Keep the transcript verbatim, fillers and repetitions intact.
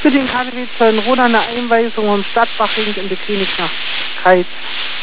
für den K W Zeulenroda eine Einweisung im Stadtbachring in der Klinik nach Kreiz.